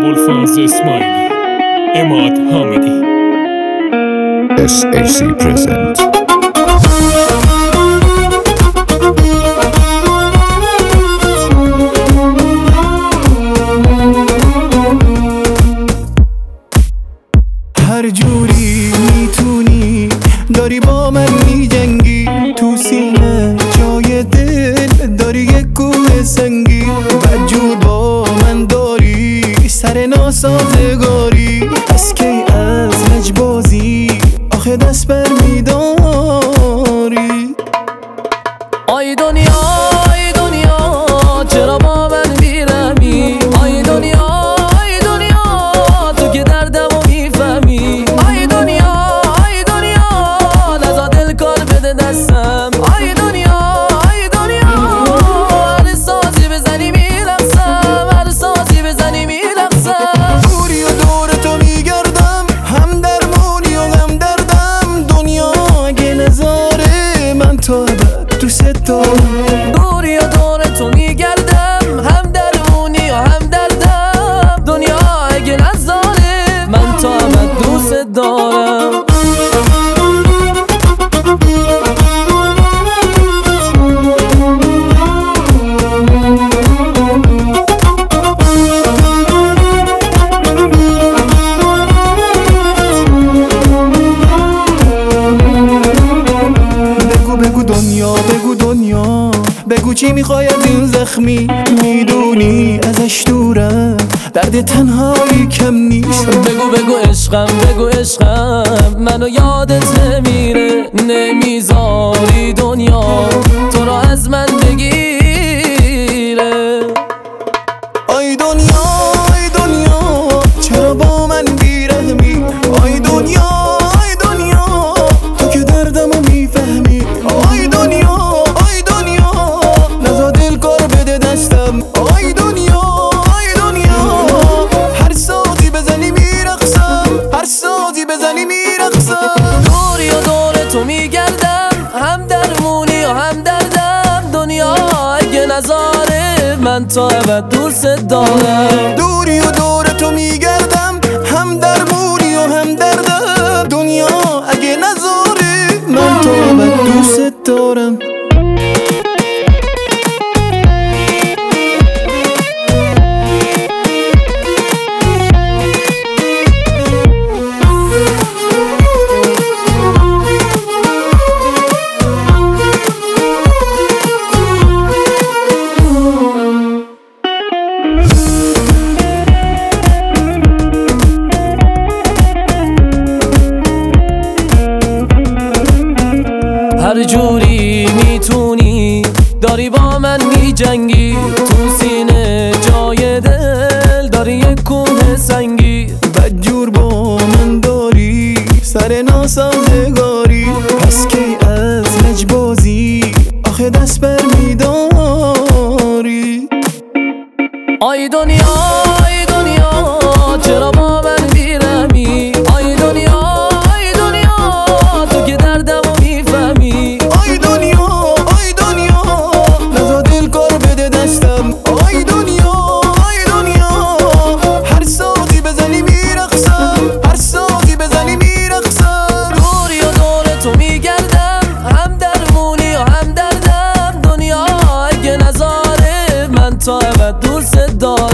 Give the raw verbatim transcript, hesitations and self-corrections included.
ابوالفضل اسماعیلی، اماد حامدی. اس ای سی present. هر جوری میتونی داری با من میجنگی، تو سینه جای دل داری یک کوه سنگی، بدجور با من داری سر ناسازگاری، از کی از لجبازی آخه دست بر میداری. آی دنیا آی دنیا چرا با من بیرمی، آی دنیا آی دنیا تو که دردمو میفهمی، آی دنیا آی دنیا نزا دل کار بده دستم، آی دنیا آی دنیا هر سازی بزنی میرقصم، هر سازی بزنی میرقصم. دوری و دور تو میگردم، هم درمونی و هم دردم، دنیا اگه نذاره من تو ابد دوست دارم. دوری و دور تو میگردم، هم درمونی و هم دردم، دنیا اگه نذاره من تو ابد دوست دارم. بگو بگو دنیا بگو دنیا بگو چی میخوای از این زخمی، میدونی ازش دورم درد تنهایی کم نیست. بگو بگو عشقم بگو عشقم منو یادت نمیره، نمیذاری دنیا تو رو از من بگیره. آی دنیا آی دنیا چرا با من بیرحمی، آی دنیا آی دنیا تو که دردمو میفهمی، آی دنیا آی دنیا نزا دل کار بده دستم، آی دنیا آی دنیا هر سازی بزنی میرقصم، هر سازی بزنی میرقصم. دوری و دور تو میگردم، هم درمونی و هم دردم، دنیا اگه نذاره من تا ابد دوست دارم. دوری و دور تو میگردم، هم درمونی و هم دردم، دنیا اگه نذاره من تو ابد دوست دارم. هر جوری میتونی داری با من میجنگی، تو سینه جای دل داری یک کوه سنگی، بدجور با من داری سر ناسازگاری، پس کی از لجبازی آخه دست بر میداری. آی دنیا آی دنیا چرا با من بیرمی، آی دنیا آی دنیا تو که دردمو میفهمی، آی دنیا آی دنیا نزا دل کار بده دستم، آی دنیا آی دنیا هر سازی بزنی میرقصم، هر سازی بزنی میرقصم. دوری و دور تو میگردم، هم درمونی و هم دردم، دنیا اگه نذاره من تا ابد دوست دارم.